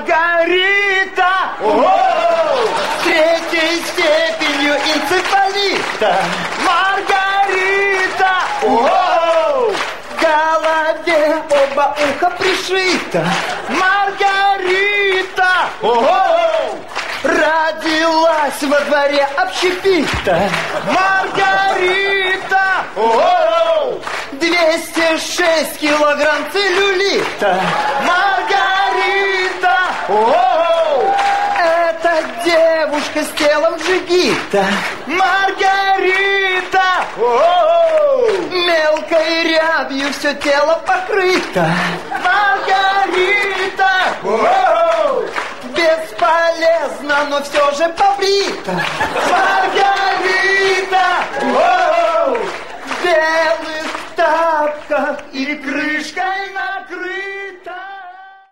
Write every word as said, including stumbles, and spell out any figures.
Маргарита! О-о-о! С третьей степенью энцефалита! Маргарита! О-о-о! В голове оба уха пришито! Маргарита! О-о-о! Родилась во дворе общепита! Маргарита! О-о-о! двести шесть килограмм целлюлита! Маргарита! О-о-о! Это девушка с телом джигита! Маргарита! О-о-о! Мелкой рябью все тело покрыто! Маргарита! О-о-о! Бесполезно, но все же побрита! Маргарита! О-о-о! Белый